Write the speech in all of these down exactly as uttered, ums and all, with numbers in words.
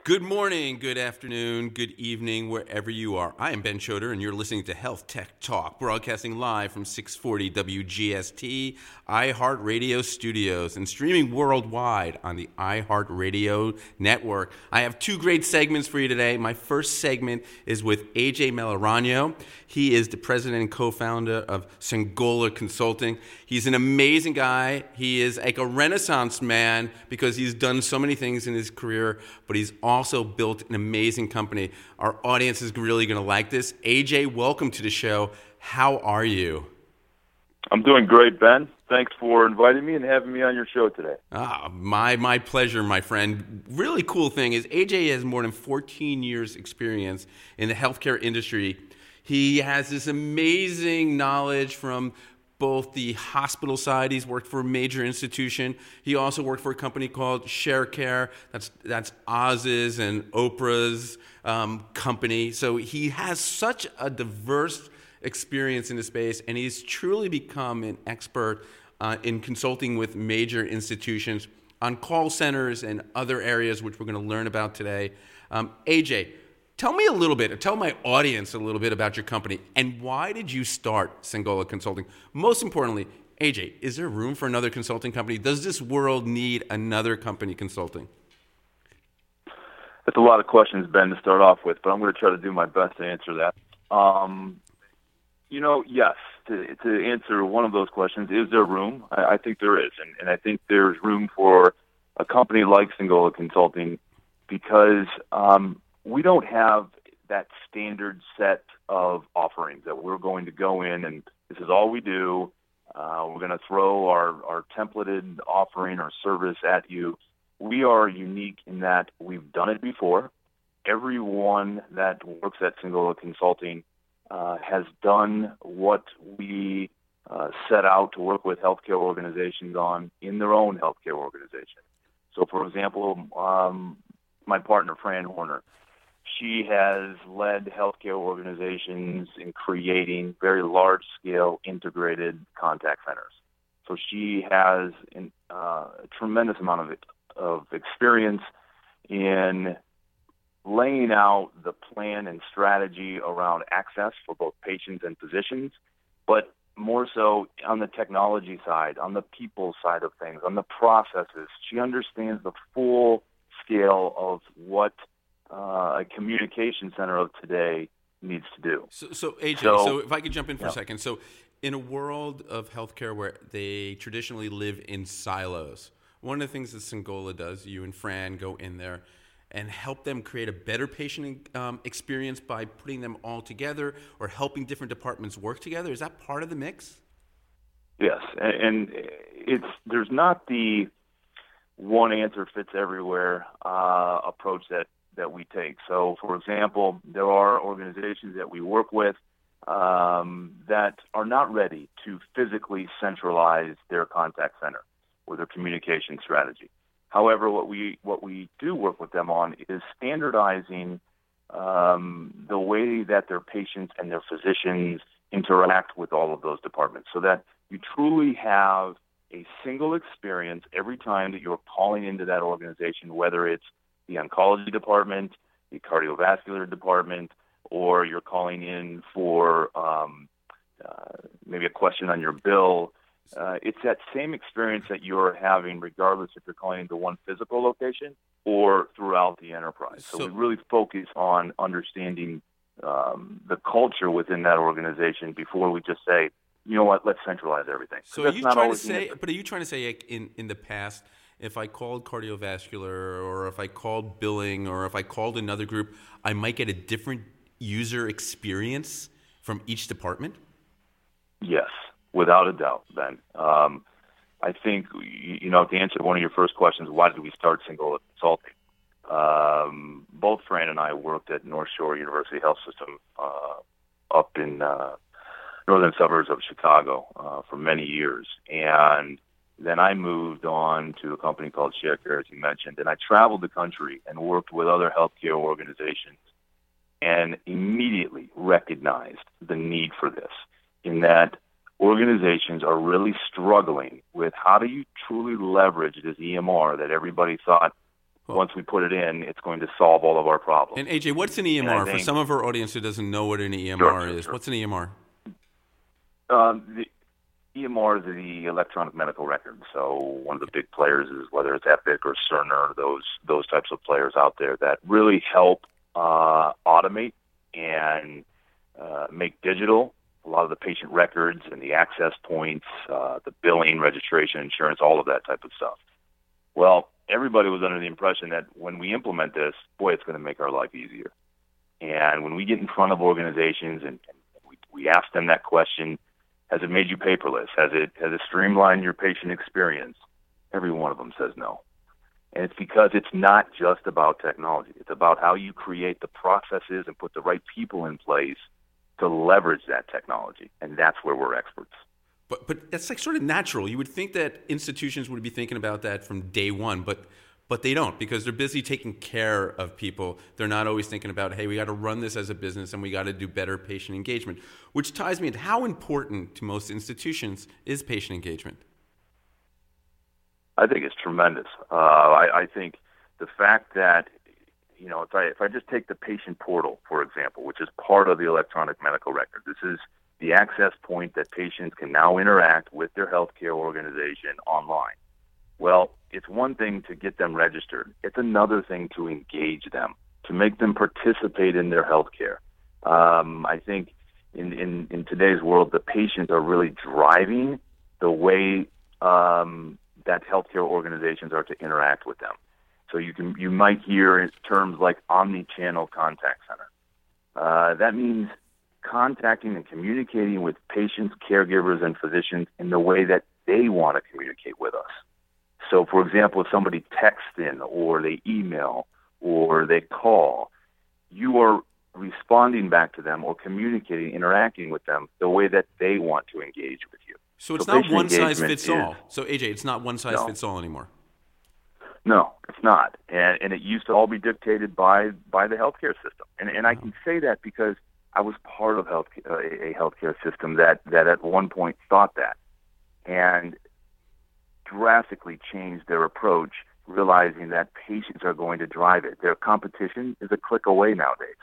Good morning, good afternoon, good evening, wherever you are. I am Ben Choder, and you're listening to Health Tech Talk, broadcasting live from six forty W G S T, iHeartRadio Studios, and streaming worldwide on the iHeartRadio network. I have two great segments for you today. My first segment is with A J Melirano. He is the president and co-founder of Sengola Consulting. He's an amazing guy. He is like a renaissance man because he's done so many things in his career, but he's also built an amazing company. Our audience is really going to like this. A J, welcome to the show. How are you? I'm doing great, Ben. Thanks for inviting me and having me on your show today. Ah, my my pleasure, my friend. Really cool thing is A J has more than fourteen years experience in the healthcare industry. He has this amazing knowledge from both the hospital side. He's worked for a major institution. He also worked for a company called Sharecare. That's that's Oz's and Oprah's um, company. So he has such a diverse experience in the space, and he's truly become an expert uh, in consulting with major institutions on call centers and other areas, which we're going to learn about today. Um, A J, tell me a little bit, tell my audience a little bit about your company, and why did you start Sengola Consulting? Most importantly, A J, is there room for another consulting company? Does this world need another company consulting? That's a lot of questions, Ben, to start off with, but I'm going to try to do my best to answer that. Um, you know, yes, to, to answer one of those questions, is there room? I, I think there is, and, and I think there's room for a company like Sengola Consulting because um, we don't have that standard set of offerings that we're going to go in and this is all we do. Uh, we're going to throw our, our templated offering or service at you. We are unique in that we've done it before. Everyone that works at Sengola Consulting uh, has done what we uh, set out to work with healthcare organizations on in their own healthcare organization. So, for example, um, my partner, Fran Horner, she has led healthcare organizations in creating very large-scale integrated contact centers. So she has an, uh, a tremendous amount of, of experience in laying out the plan and strategy around access for both patients and physicians, but more so on the technology side, on the people side of things, on the processes. She understands the full scale of what Uh, a communication center of today needs to do. So, so A J, so, so if I could jump in for yeah. a second. So in a world of healthcare where they traditionally live in silos, one of the things that Sengola does, you and Fran go in there and help them create a better patient um, experience by putting them all together or helping different departments work together. Is that part of the mix? Yes, and, and it's there's not the one answer fits everywhere uh, approach that that we take. So, for example, there are organizations that we work with um, that are not ready to physically centralize their contact center or their communication strategy. However, what we what we do work with them on is standardizing um, the way that their patients and their physicians interact with all of those departments so that you truly have a single experience every time that you're calling into that organization, whether it's the oncology department, the cardiovascular department, or you're calling in for um, uh, maybe a question on your bill. Uh, it's that same experience that you're having regardless if you're calling into one physical location or throughout the enterprise. So, so we really focus on understanding um, the culture within that organization before we just say, you know what, let's centralize everything. So are you trying to say, but are you trying to say like in, in the past, if I called cardiovascular or if I called billing or if I called another group, I might get a different user experience from each department? Yes, without a doubt, Ben. Um, I think, you know, to answer one of your first questions, why did we start Sengola Consulting? Um, both Fran and I worked at North Shore University Health System uh, up in uh, northern suburbs of Chicago uh, for many years. And then I moved on to a company called Sharecare, as you mentioned, and I traveled the country and worked with other healthcare organizations and immediately recognized the need for this, in that organizations are really struggling with how do you truly leverage this E M R that everybody thought Well, once we put it in, it's going to solve all of our problems. And A J, what's an E M R? think, For some of our audience who doesn't know what an E M R sure, sure, is, sure. what's an E M R? Um, the E M R is the electronic medical record. So one of the big players is whether it's Epic or Cerner, those those types of players out there that really help uh, automate and uh, make digital a lot of the patient records and the access points, uh, the billing, registration, insurance, all of that type of stuff. Well, everybody was under the impression that when we implement this, boy, it's going to make our life easier. And when we get in front of organizations and, and we, we ask them that question, has it made you paperless? Has it has it streamlined your patient experience? Every one of them says no. And it's because it's not just about technology. It's about how you create the processes and put the right people in place to leverage that technology. And that's where we're experts. But but that's like sort of natural. You would think that institutions would be thinking about that from day one, but but they don't, because they're busy taking care of people. They're not always thinking about, hey, we got to run this as a business and we got to do better patient engagement, which ties me into how important to most institutions is patient engagement. I think it's tremendous. Uh, I, I think the fact that, you know, if I if I just take the patient portal, for example, which is part of the electronic medical record, this is the access point that patients can now interact with their healthcare organization online. Well, it's one thing to get them registered. It's another thing to engage them, to make them participate in their healthcare. Um, I think in, in, in today's world, the patients are really driving the way um, that healthcare organizations are to interact with them. So you can you might hear terms like omni-channel contact center. Uh, that means contacting and communicating with patients, caregivers, and physicians in the way that they want to communicate with us. So, for example, if somebody texts in or they email or they call, you are responding back to them or communicating, interacting with them the way that they want to engage with you. So it's so not one size fits is, all. So, A J, it's not one size no. fits all anymore. No, it's not. And, and it used to all be dictated by, by the healthcare system. And, and I can say that because I was part of health, uh, a healthcare system that, that at one point thought that and drastically changed their approach, realizing that patients are going to drive it. Their competition is a click away nowadays.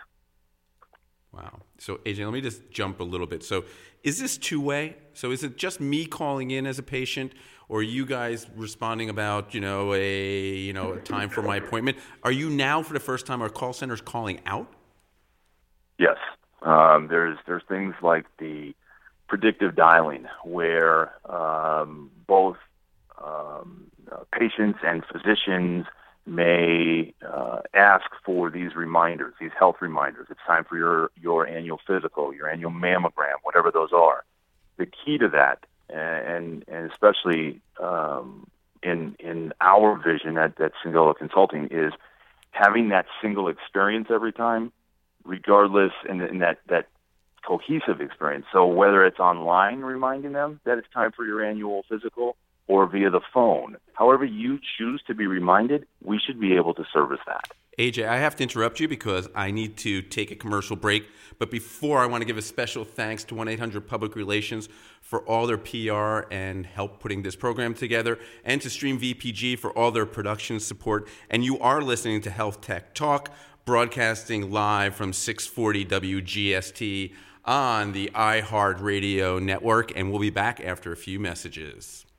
Wow. So, A J, let me just jump a little bit. So is this two-way? So is it just me calling in as a patient, or are you guys responding about, you know, a you know a time for my appointment? Are you now, for the first time, our call centers calling out? Yes. Um, there's there's things like the predictive dialing where um, both um, uh, patients and physicians may uh, ask for these reminders, these health reminders. It's time for your, your annual physical, your annual mammogram, whatever those are. The key to that, and, and especially um, in in our vision at, at Cingola Consulting, is having that single experience every time, regardless, and, and that, that cohesive experience. So whether it's online reminding them that it's time for your annual physical or via the phone, however you choose to be reminded, we should be able to service that. A J, I have to interrupt you because I need to take a commercial break. But before, I want to give a special thanks to one eight hundred Public Relations for all their P R and help putting this program together, and to Stream V P G for all their production support. And you are listening to Health Tech Talk, broadcasting live from six forty W G S T on the iHeartRadio network. And we'll be back after a few messages.